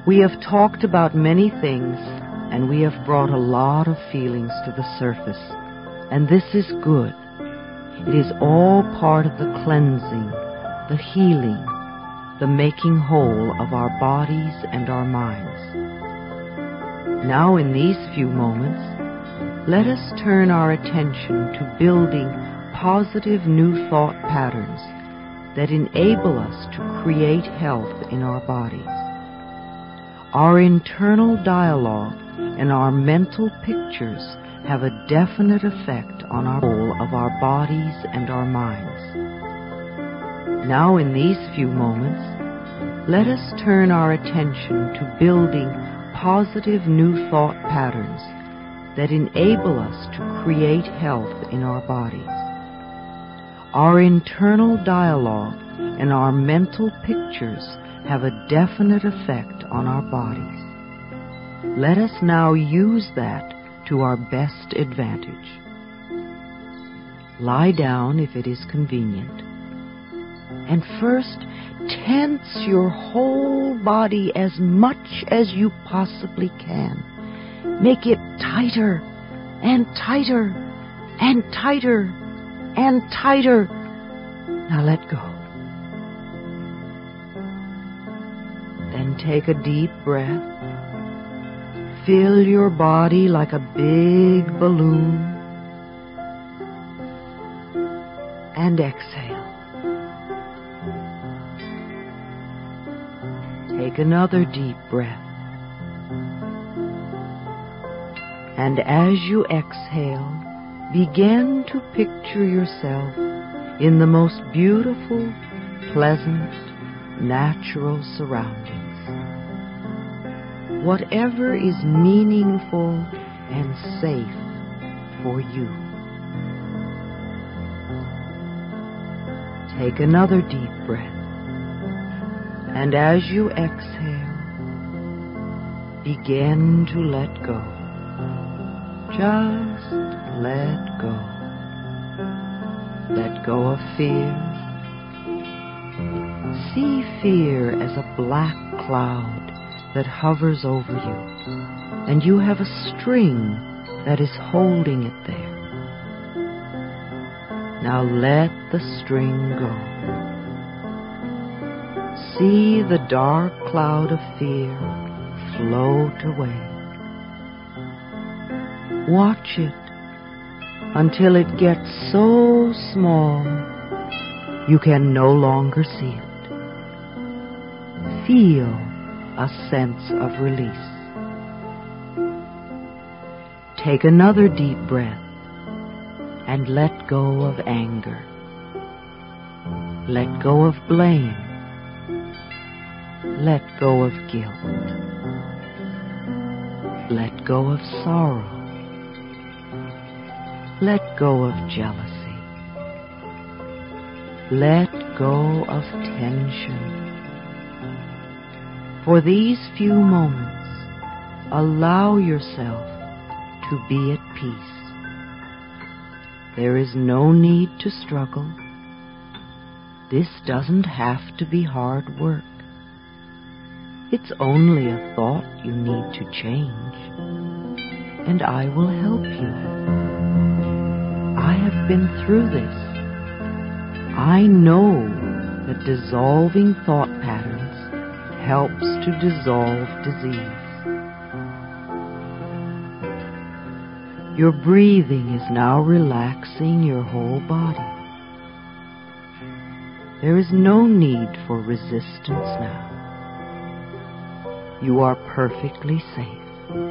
We have talked about many things, and we have brought a lot of feelings to the surface, and this is good. It is all part of the cleansing, the healing, the making whole of our bodies and our minds. Now, in these few moments, let us turn our attention to building positive new thought patterns that enable us to create health in our bodies. Our internal dialogue and our mental pictures have a definite effect on our whole of our bodies and our minds. Now, in these few moments, let us turn our attention to building positive new thought patterns that enable us to create health in our bodies. Our internal dialogue and our mental pictures have a definite effect on our bodies. Let us now use that to our best advantage. Lie down if it is convenient, and first tense your whole body as much as you possibly can. Make it tighter and tighter and tighter and tighter. Now let go. Then take a deep breath. Fill your body like a big balloon. And exhale. Take another deep breath. And as you exhale, begin to picture yourself in the most beautiful, pleasant, natural surroundings. Whatever is meaningful and safe for you. Take another deep breath. And as you exhale, begin to let go. Just let go. Let go of fear. See fear as a black cloud that hovers over you, and you have a string that is holding it there. Now let the string go. See the dark cloud of fear float away. Watch it until it gets so small you can no longer see it. Feel a sense of release. Take another deep breath and let go of anger. Let go of blame. Let go of guilt. Let go of sorrow. Let go of jealousy. Let go of tension. For these few moments, allow yourself to be at peace. There is no need to struggle. This doesn't have to be hard work. It's only a thought you need to change, and I will help you. I have been through this. I know that dissolving thought patterns helps to dissolve disease. Your breathing is now relaxing your whole body. There is no need for resistance now. You are perfectly safe.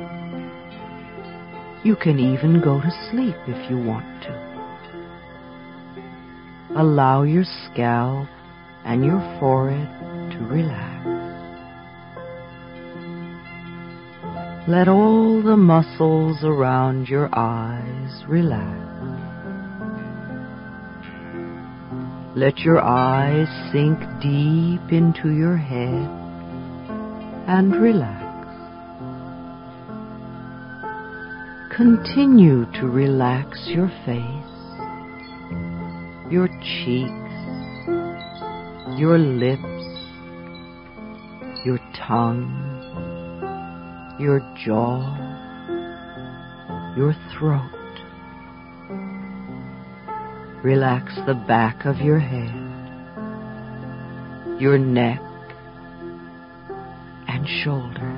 You can even go to sleep if you want to. Allow your scalp and your forehead to relax. Let all the muscles around your eyes relax. Let your eyes sink deep into your head and relax. Continue to relax your face, your cheeks, your lips, your tongue, your jaw, your throat. Relax the back of your head, your neck and shoulders.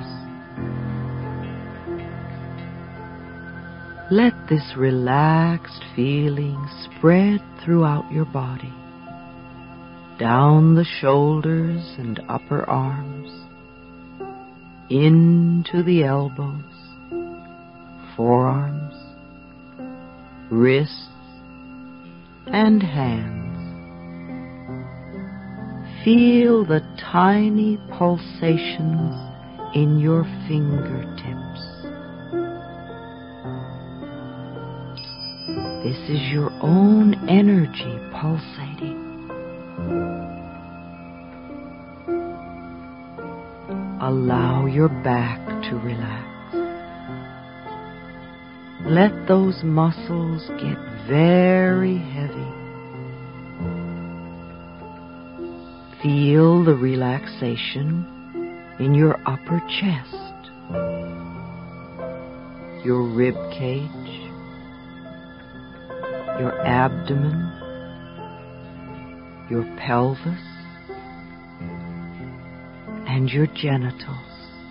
Let this relaxed feeling spread throughout your body, down the shoulders and upper arms, into the elbows, forearms, wrists, and hands. Feel the tiny pulsations in your fingertips. This is your own energy pulsating. Allow your back to relax. Let those muscles get very heavy. Feel the relaxation in your upper chest, your rib cage, your abdomen, your pelvis, and your genitals.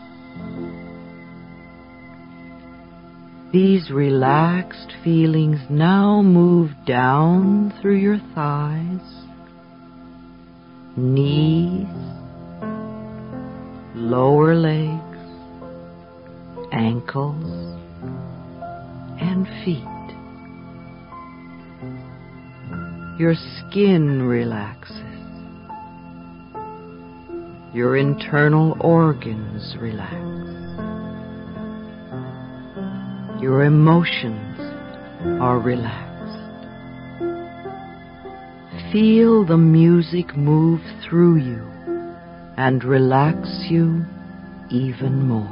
These relaxed feelings now move down through your thighs, knees, lower legs, ankles, and feet. Your skin relaxes. Your internal organs relax. Your emotions are relaxed. Feel the music move through you and relax you even more.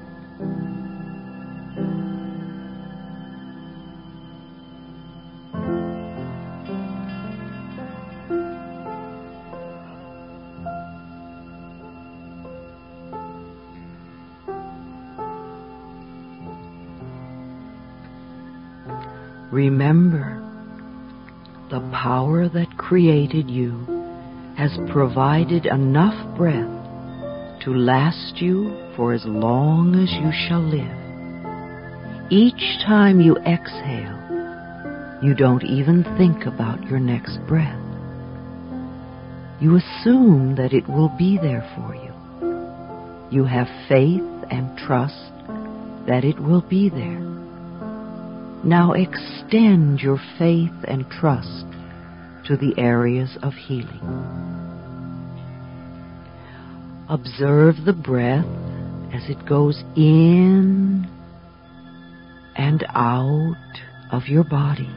Remember, the power that created you has provided enough breath to last you for as long as you shall live. Each time you exhale, you don't even think about your next breath. You assume that it will be there for you. You have faith and trust that it will be there. Now extend your faith and trust to the areas of healing. Observe the breath as it goes in and out of your body.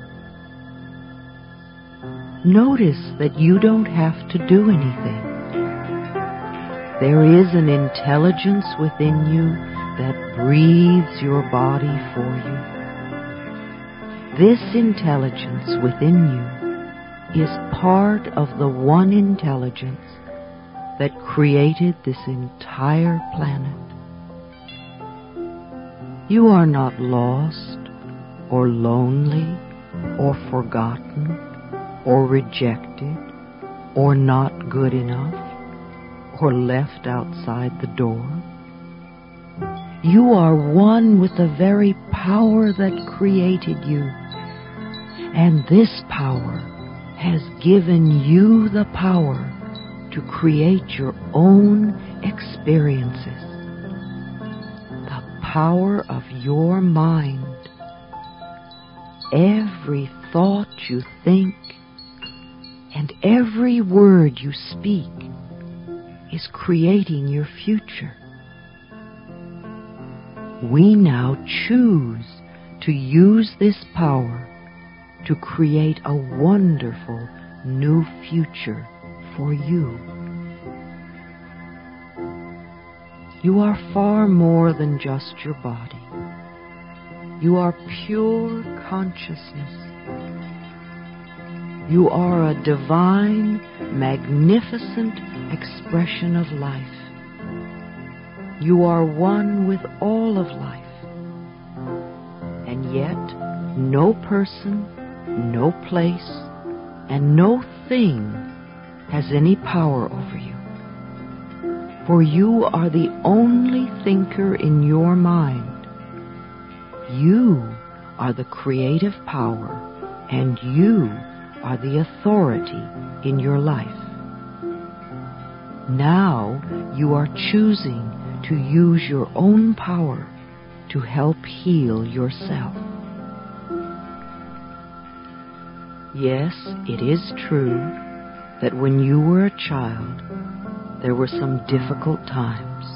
Notice that you don't have to do anything. There is an intelligence within you that breathes your body for you. This intelligence within you is part of the one intelligence that created this entire planet. You are not lost or lonely or forgotten or rejected or not good enough or left outside the door. You are one with the very power that created you. And this power has given you the power to create your own experiences. The power of your mind. Every thought you think and every word you speak is creating your future. We now choose to use this power to create a wonderful new future for you. You are far more than just your body. You are pure consciousness. You are a divine, magnificent expression of life. You are one with all of life. And yet, no person, no place, and no thing has any power over you. For you are the only thinker in your mind. You are the creative power, and you are the authority in your life. Now you are choosing to use your own power to help heal yourself. Yes, it is true that when you were a child, there were some difficult times.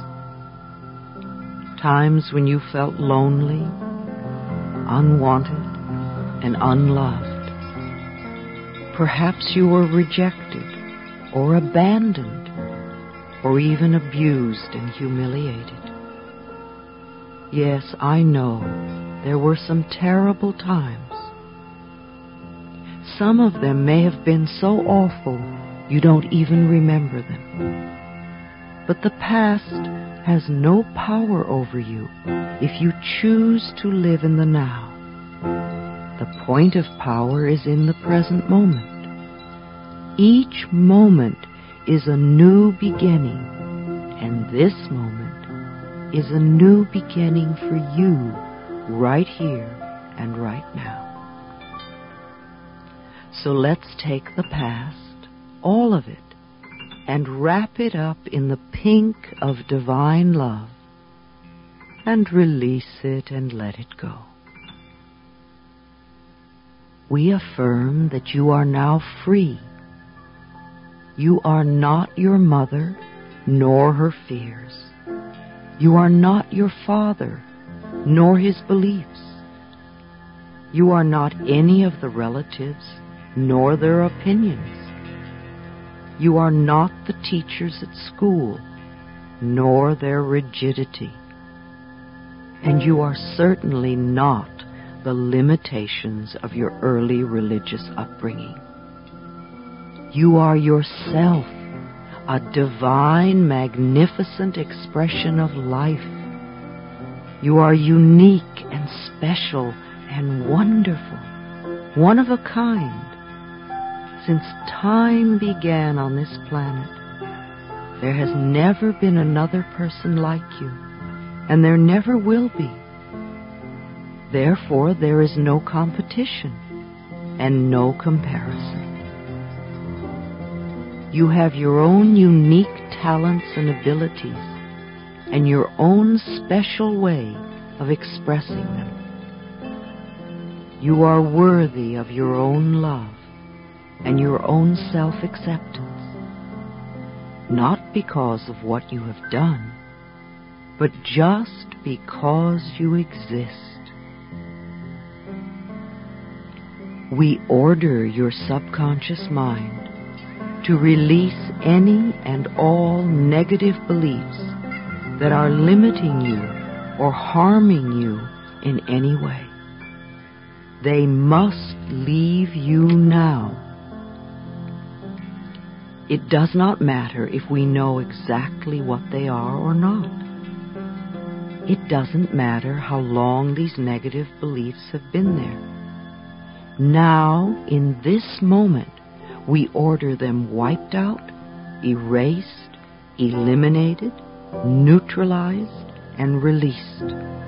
Times when you felt lonely, unwanted, and unloved. Perhaps you were rejected or abandoned or even abused and humiliated. Yes, I know there were some terrible times. Some of them may have been so awful you don't even remember them. But the past has no power over you if you choose to live in the now. The point of power is in the present moment. Each moment is a new beginning, and this moment is a new beginning for you right here and right now. So let's take the past, all of it, and wrap it up in the pink of divine love, and release it and let it go. We affirm that you are now free. You are not your mother, nor her fears. You are not your father, nor his beliefs. You are not any of the relatives, nor their opinions. You are not the teachers at school, nor their rigidity. And you are certainly not the limitations of your early religious upbringing. You are yourself, a divine, magnificent expression of life. You are unique and special and wonderful, one of a kind. Since time began on this planet, there has never been another person like you, and there never will be. Therefore, there is no competition and no comparison. You have your own unique talents and abilities, and your own special way of expressing them. You are worthy of your own love and your own self-acceptance, not because of what you have done, but just because you exist. We order your subconscious mind to release any and all negative beliefs that are limiting you or harming you in any way. They must leave you now. It does not matter if we know exactly what they are or not. It doesn't matter how long these negative beliefs have been there. Now, in this moment, we order them wiped out, erased, eliminated, neutralized, and released.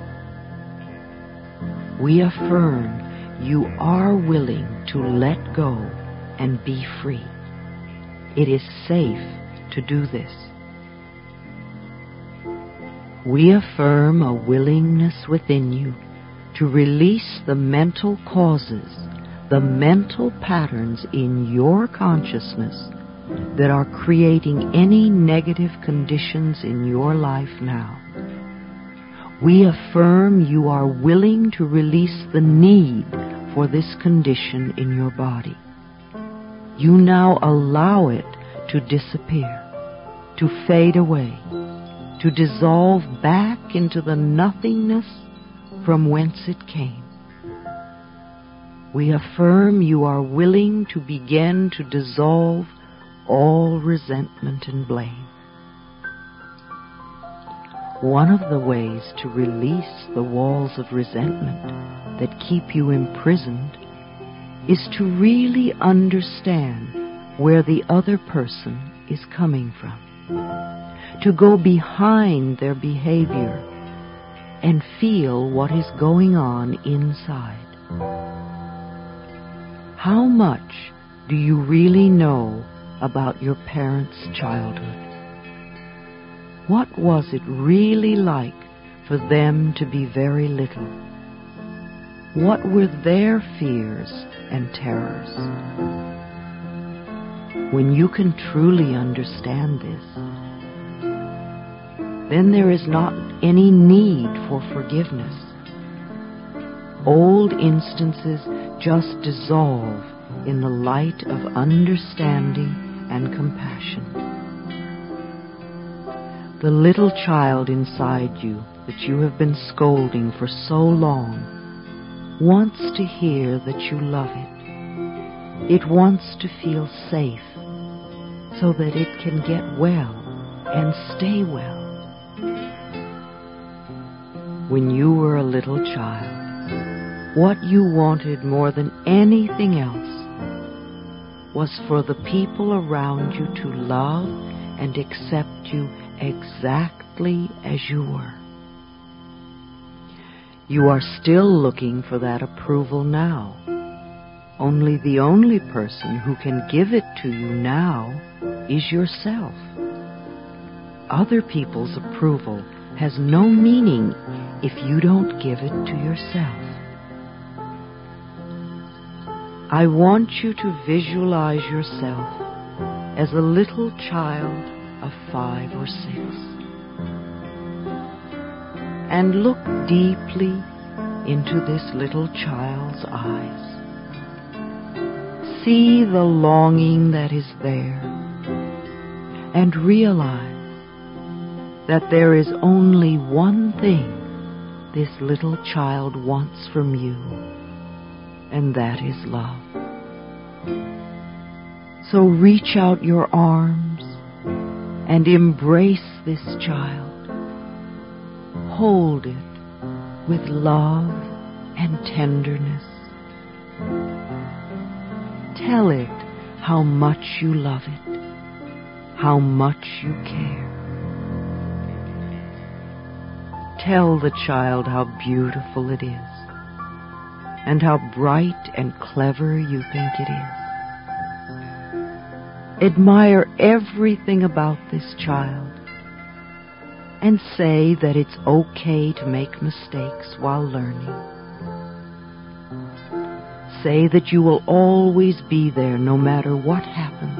We affirm you are willing to let go and be free. It is safe to do this. We affirm a willingness within you to release the mental causes, the mental patterns in your consciousness that are creating any negative conditions in your life now. We affirm you are willing to release the need for this condition in your body. You now allow it to disappear, to fade away, to dissolve back into the nothingness from whence it came. We affirm you are willing to begin to dissolve all resentment and blame. One of the ways to release the walls of resentment that keep you imprisoned is to really understand where the other person is coming from, to go behind their behavior and feel what is going on inside. How much do you really know about your parents' childhood? What was it really like for them to be very little? What were their fears and terrors? When you can truly understand this, then there is not any need for forgiveness. Old instances just dissolve in the light of understanding and compassion. The little child inside you that you have been scolding for so long wants to hear that you love it. It wants to feel safe so that it can get well and stay well. When you were a little child, what you wanted more than anything else was for the people around you to love and accept you exactly as you were. You are still looking for that approval now. Only the only person who can give it to you now is yourself. Other people's approval has no meaning if you don't give it to yourself. I want you to visualize yourself as a little child of 5 or 6. And look deeply into this little child's eyes. See the longing that is there, and realize that there is only one thing this little child wants from you, and that is love. So reach out your arms and embrace this child. Hold it with love and tenderness. Tell it how much you love it, how much you care. Tell the child how beautiful it is, and how bright and clever you think it is. Admire everything about this child, and say that it's okay to make mistakes while learning. Say that you will always be there no matter what happens.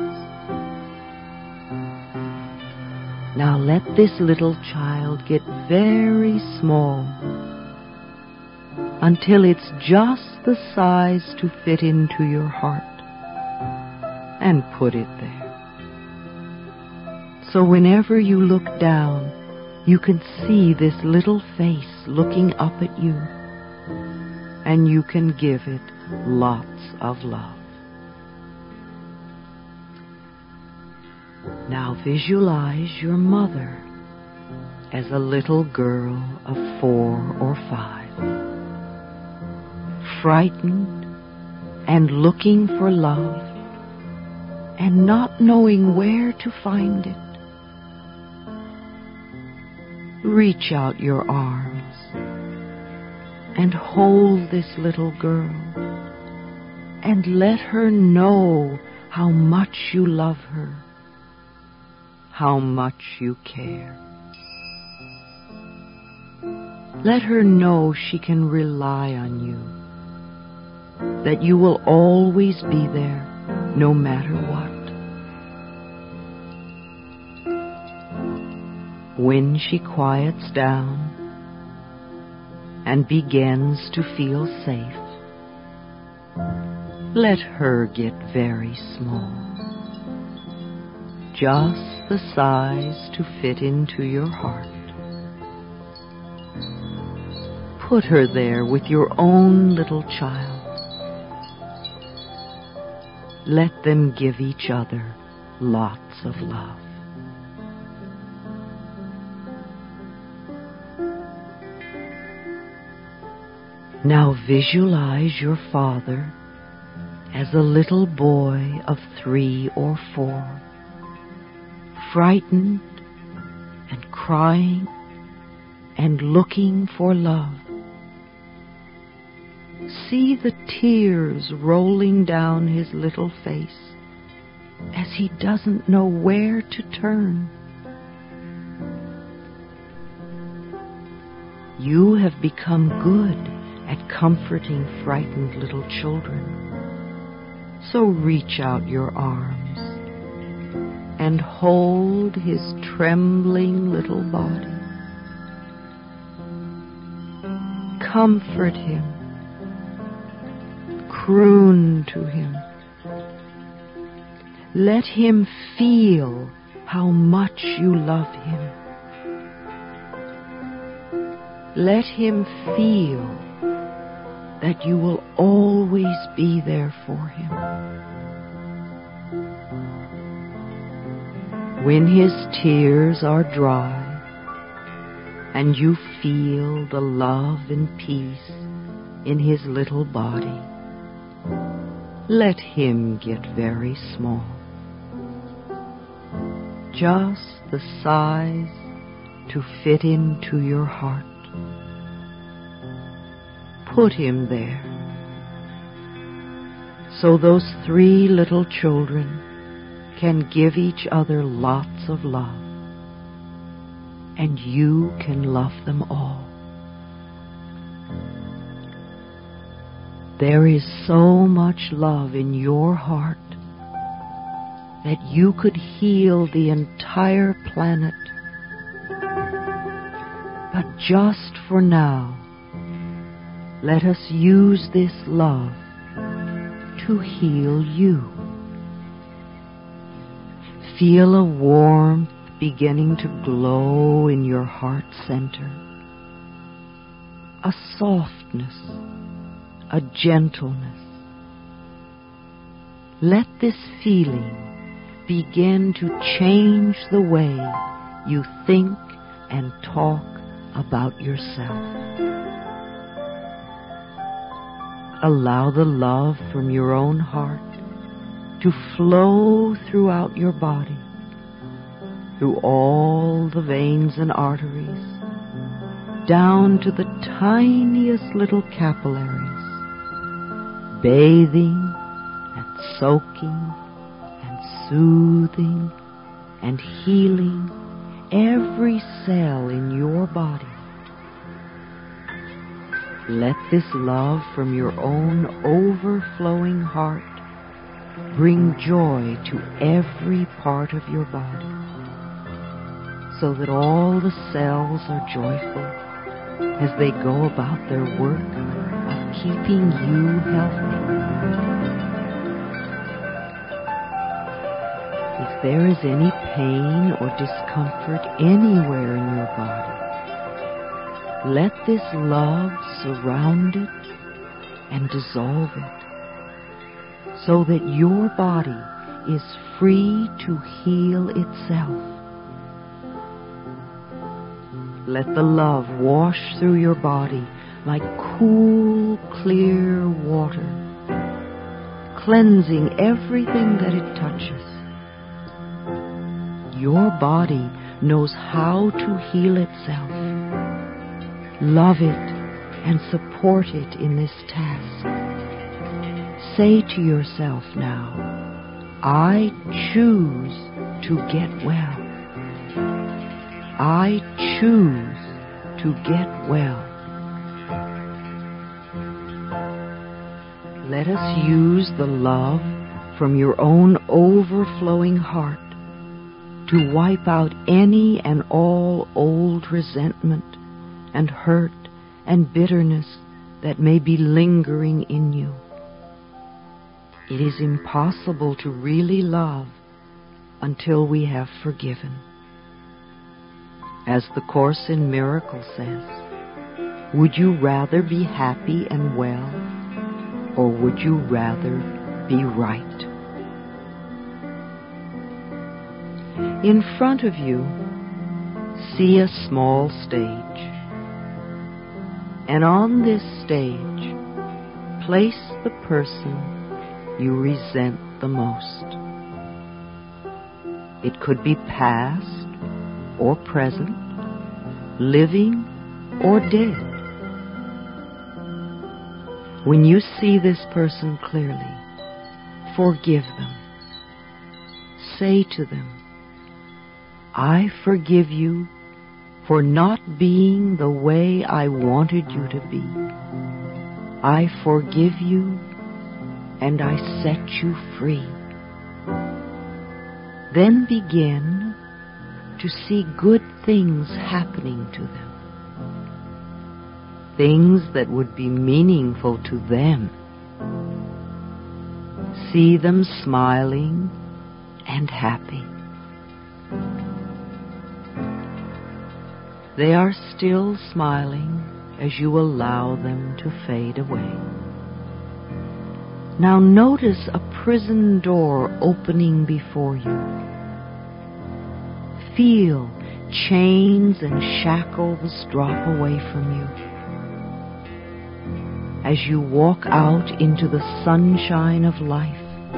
Now let this little child get very small until it's just the size to fit into your heart, and put it there. So whenever you look down, you can see this little face looking up at you, and you can give it lots of love. Now visualize your mother as a little girl of 4 or 5, frightened and looking for love and not knowing where to find it. Reach out your arms and hold this little girl and let her know how much you love her, how much you care. Let her know she can rely on you, that you will always be there no matter what. When she quiets down and begins to feel safe, let her get very small, just the size to fit into your heart. Put her there with your own little child. Let them give each other lots of love. Now visualize your father as a little boy of 3 or 4, frightened and crying and looking for love. See the tears rolling down his little face as he doesn't know where to turn. You have become good at comforting frightened little children. So reach out your arms and hold his trembling little body. Comfort him. Croon to him. Let him feel how much you love him. Let him feel that you will always be there for him. When his tears are dry and you feel the love and peace in his little body, let him get very small, just the size to fit into your heart. Put him there, so those 3 little children can give each other lots of love, and you can love them all. There is so much love in your heart that you could heal the entire planet. But just for now, let us use this love to heal you. Feel a warmth beginning to glow in your heart center, a softness, a gentleness. Let this feeling begin to change the way you think and talk about yourself. Allow the love from your own heart to flow throughout your body, through all the veins and arteries, down to the tiniest little capillaries, bathing and soaking and soothing and healing every cell in your body. Let this love from your own overflowing heart bring joy to every part of your body, so that all the cells are joyful as they go about their work of keeping you healthy. If there is any pain or discomfort anywhere in your body, let this love surround it and dissolve it, so that your body is free to heal itself. Let the love wash through your body like cool, clear water, cleansing everything that it touches. Your body knows how to heal itself. Love it and support it in this task. Say to yourself now, I choose to get well. I choose to get well. Let us use the love from your own overflowing heart to wipe out any and all old resentment and hurt and bitterness that may be lingering in you. It is impossible to really love until we have forgiven. As the Course in Miracles says, would you rather be happy and well, or would you rather be right? In front of you, see a small stage. And on this stage, replace the person you resent the most. It could be past or present, living or dead. When you see this person clearly, forgive them. Say to them, I forgive you for not being the way I wanted you to be. I forgive you and I set you free. Then begin to see good things happening to them. Things that would be meaningful to them. See them smiling and happy. They are still smiling as you allow them to fade away. Now notice a prison door opening before you. Feel chains and shackles drop away from you. As you walk out into the sunshine of life,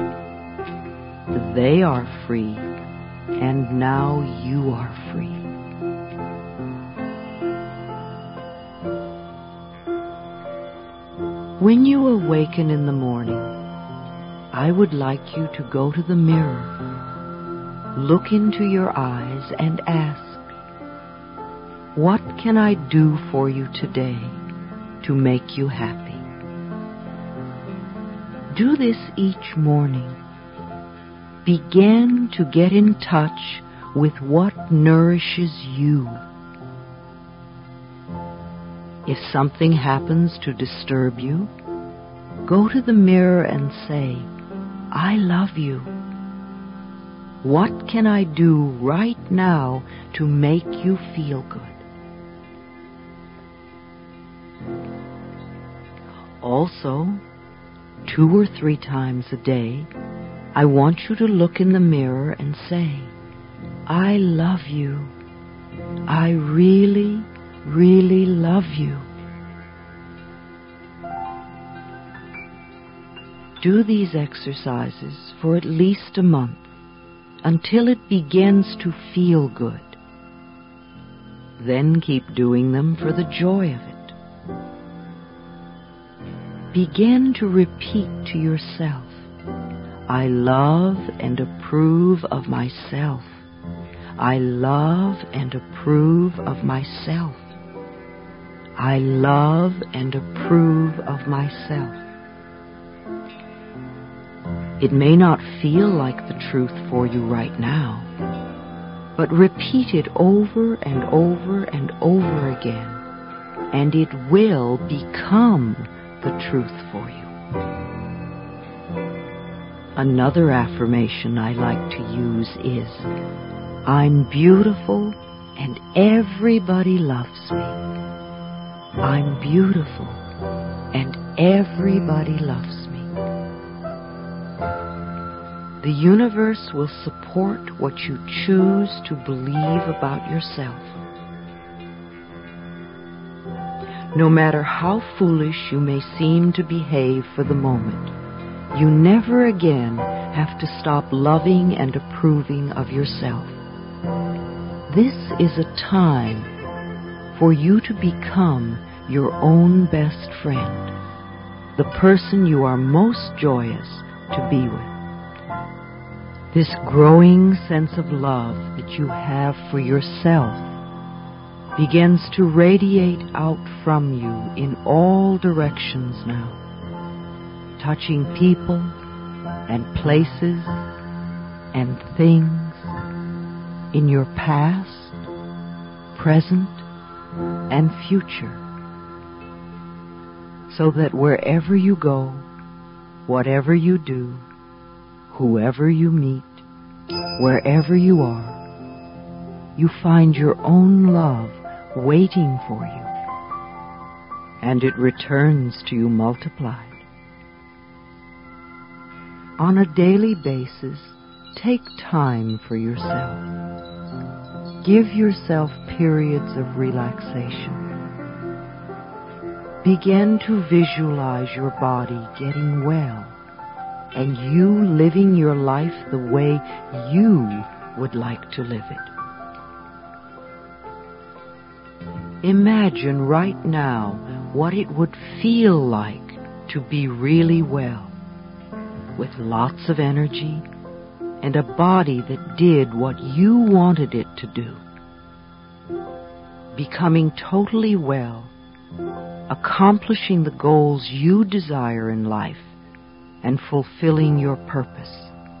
they are free, and now you are free. When you awaken in the morning, I would like you to go to the mirror, look into your eyes and ask, what can I do for you today to make you happy? Do this each morning. Begin to get in touch with what nourishes you. If something happens to disturb you, go to the mirror and say, I love you. What can I do right now to make you feel good? Also, 2 or 3 times a day, I want you to look in the mirror and say, I love you. I really, really love you. Do these exercises for at least a month until it begins to feel good. Then keep doing them for the joy of it. Begin to repeat to yourself, I love and approve of myself. I love and approve of myself. I love and approve of myself. It may not feel like the truth for you right now, but repeat it over and over and over again, and it will become the truth for you. Another affirmation I like to use is, I'm beautiful and everybody loves me. I'm beautiful and everybody loves me. The universe will support what you choose to believe about yourself. No matter how foolish you may seem to behave for the moment, you never again have to stop loving and approving of yourself. This is a time for you to become your own best friend, the person you are most joyous to be with. This growing sense of love that you have for yourself begins to radiate out from you in all directions now, touching people and places and things in your past, present, and future, so that wherever you go, whatever you do, whoever you meet, wherever you are, you find your own love waiting for you, and it returns to you multiplied. On a daily basis, take time for yourself. Give yourself periods of relaxation. Begin to visualize your body getting well and you living your life the way you would like to live it. Imagine right now what it would feel like to be really well, with lots of energy and a body that did what you wanted it to do. Becoming totally well, accomplishing the goals you desire in life, and fulfilling your purpose.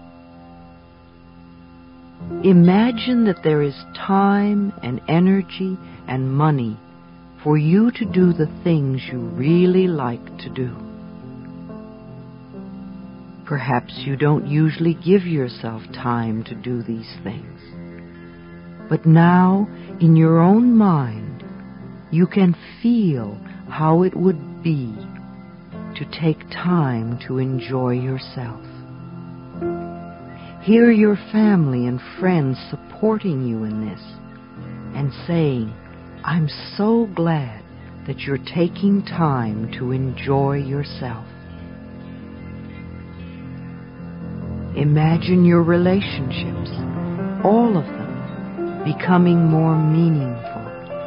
Imagine that there is time and energy and money for you to do the things you really like to do. Perhaps you don't usually give yourself time to do these things. But now, in your own mind, you can feel how it would be to take time to enjoy yourself. Hear your family and friends supporting you in this and saying, "I'm so glad that you're taking time to enjoy yourself." Imagine your relationships, all of them, becoming more meaningful.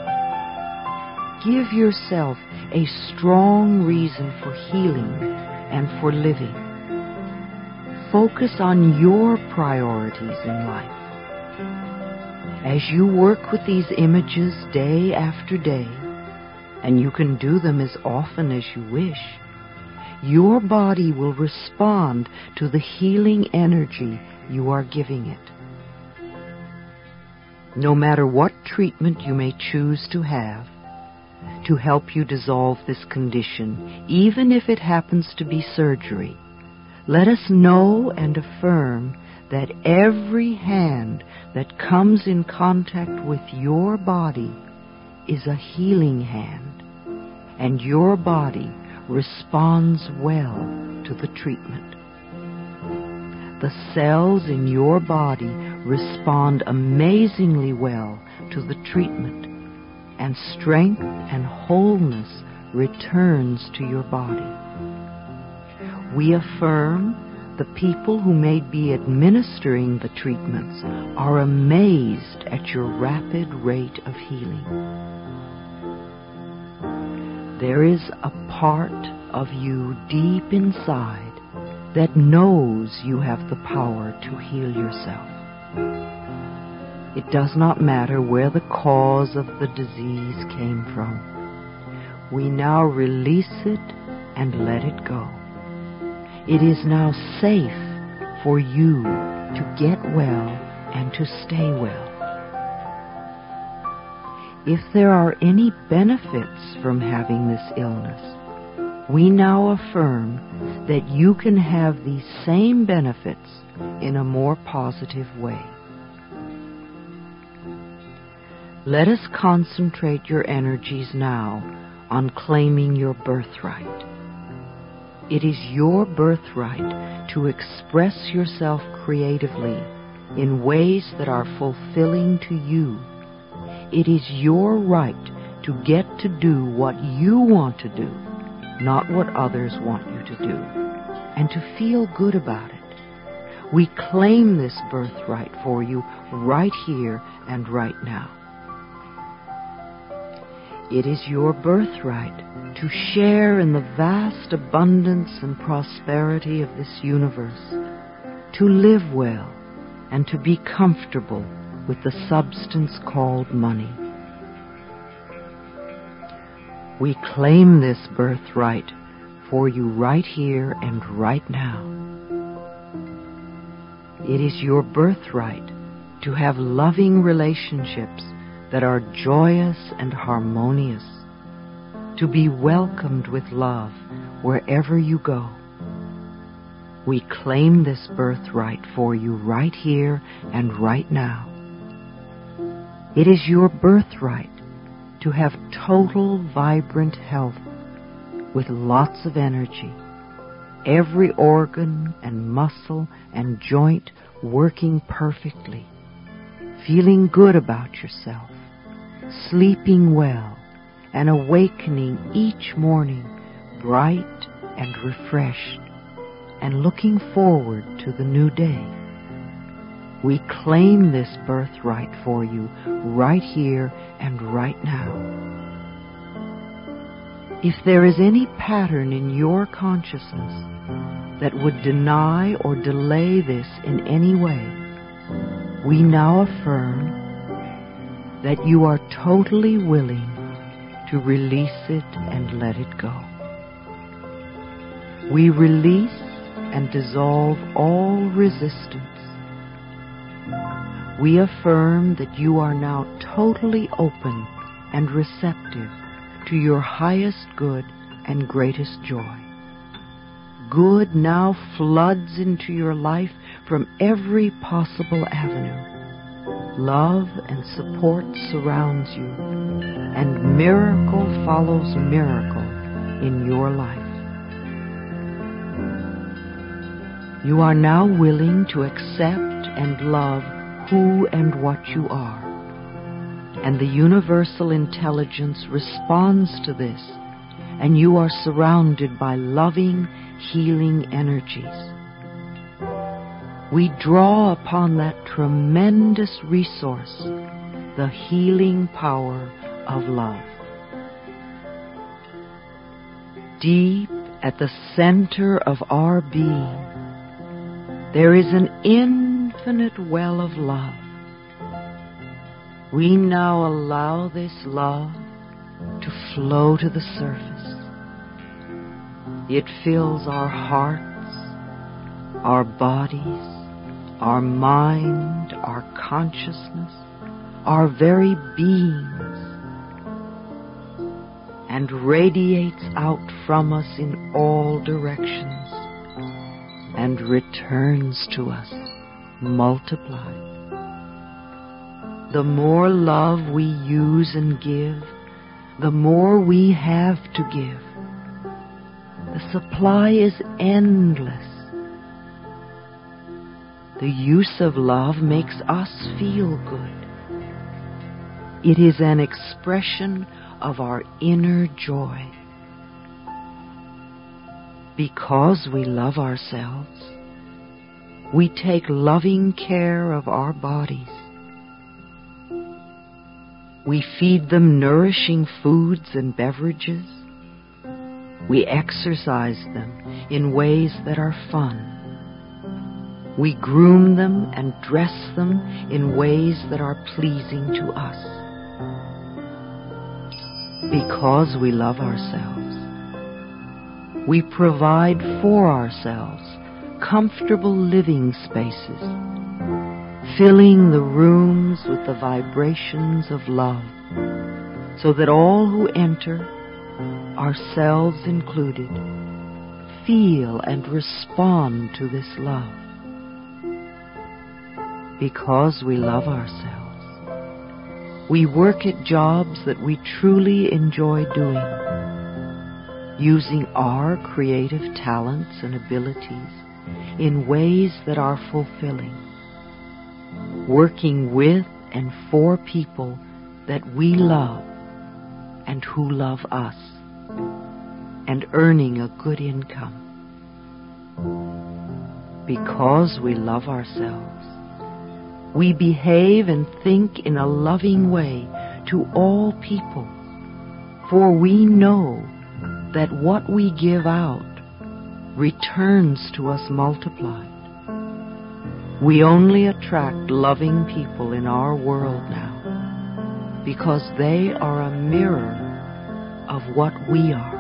Give yourself a strong reason for healing and for living. Focus on your priorities in life. As you work with these images day after day, and you can do them as often as you wish, your body will respond to the healing energy you are giving it. No matter what treatment you may choose to have to help you dissolve this condition, even if it happens to be surgery, let us know and affirm that every hand that comes in contact with your body is a healing hand, and your body responds well to the treatment. The cells in your body respond amazingly well to the treatment, and strength and wholeness returns to your body. We affirm the people who may be administering the treatments are amazed at your rapid rate of healing. There is a part of you deep inside that knows you have the power to heal yourself. It does not matter where the cause of the disease came from. We now release it and let it go. It is now safe for you to get well and to stay well. If there are any benefits from having this illness, we now affirm that you can have these same benefits in a more positive way. Let us concentrate your energies now on claiming your birthright. It is your birthright to express yourself creatively in ways that are fulfilling to you. It is your right to get to do what you want to do, not what others want you to do, and to feel good about it. We claim this birthright for you right here and right now. It is your birthright to share in the vast abundance and prosperity of this universe, to live well, and to be comfortable with the substance called money. We claim this birthright for you right here and right now. It is your birthright to have loving relationships that are joyous and harmonious, to be welcomed with love wherever you go. We claim this birthright for you right here and right now. It is your birthright to have total vibrant health with lots of energy, every organ and muscle and joint working perfectly, feeling good about yourself, sleeping well, and awakening each morning bright and refreshed, and looking forward to the new day. We claim this birthright for you right here and right now. If there is any pattern in your consciousness that would deny or delay this in any way, we now affirm that you are totally willing to release it and let it go. We release and dissolve all resistance. We affirm that you are now totally open and receptive to your highest good and greatest joy. Good now floods into your life from every possible avenue. Love and support surrounds you, and miracle follows miracle in your life. You are now willing to accept and love who and what you are, and the universal intelligence responds to this, and you are surrounded by loving, healing energies. We draw upon that tremendous resource, the healing power of love. Deep at the center of our being, there is an infinite well of love. We now allow this love to flow to the surface. It fills our hearts, our bodies, our mind, our consciousness, our very beings, and radiates out from us in all directions and returns to us multiplied. The more love we use and give, the more we have to give. The supply is endless. The use of love makes us feel good. It is an expression of our inner joy. Because we love ourselves, we take loving care of our bodies. We feed them nourishing foods and beverages. We exercise them in ways that are fun. We groom them and dress them in ways that are pleasing to us. Because we love ourselves, we provide for ourselves comfortable living spaces, filling the rooms with the vibrations of love, so that all who enter, ourselves included, feel and respond to this love. Because we love ourselves, we work at jobs that we truly enjoy doing, using our creative talents and abilities in ways that are fulfilling, working with and for people that we love and who love us, and earning a good income. Because we love ourselves, we behave and think in a loving way to all people, for we know that what we give out returns to us multiplied. We only attract loving people in our world now because they are a mirror of what we are.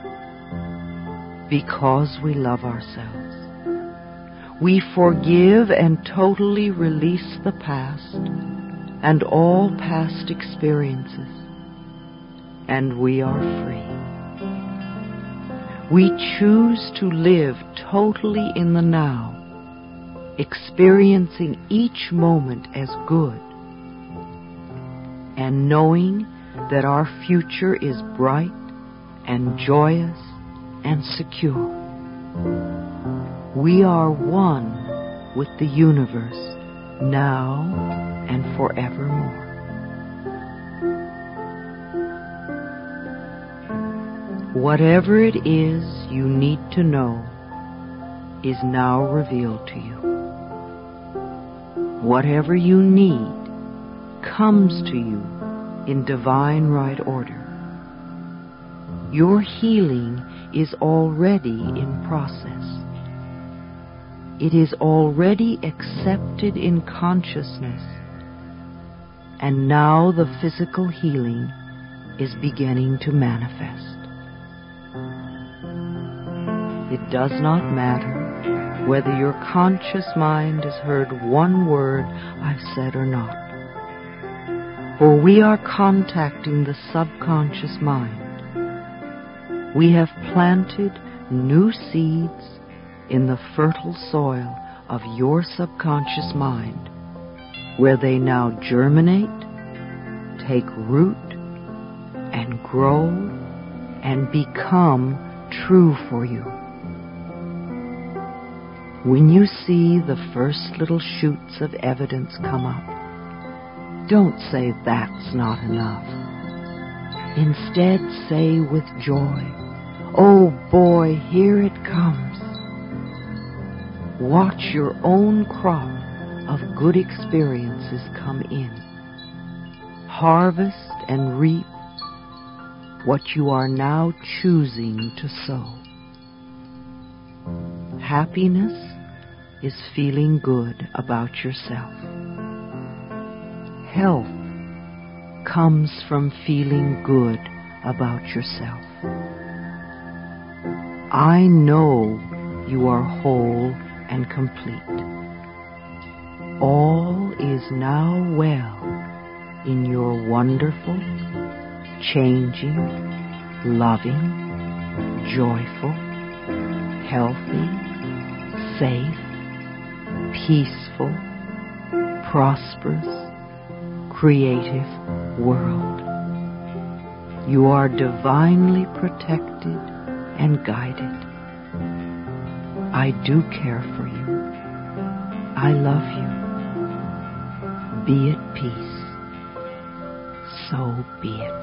Because we love ourselves, we forgive and totally release the past and all past experiences, and we are free. We choose to live totally in the now, experiencing each moment as good, and knowing that our future is bright and joyous and secure. We are one with the universe now and forevermore. Whatever it is you need to know is now revealed to you. Whatever you need comes to you in divine right order. Your healing is already in process. It is already accepted in consciousness, and now the physical healing is beginning to manifest. It does not matter whether your conscious mind has heard one word I've said or not, for we are contacting the subconscious mind. We have planted new seeds in the fertile soil of your subconscious mind, where they now germinate, take root, and grow, and become true for you. When you see the first little shoots of evidence come up, don't say that's not enough. Instead, say with joy, "Oh boy, here it comes." Watch your own crop of good experiences come in. Harvest and reap what you are now choosing to sow. Happiness is feeling good about yourself. Health comes from feeling good about yourself. I know you are whole and complete. All is now well in your wonderful, changing, loving, joyful, healthy, safe, peaceful, prosperous, creative world. You are divinely protected and guided. I do care for you. I love you. Be at peace. So be it.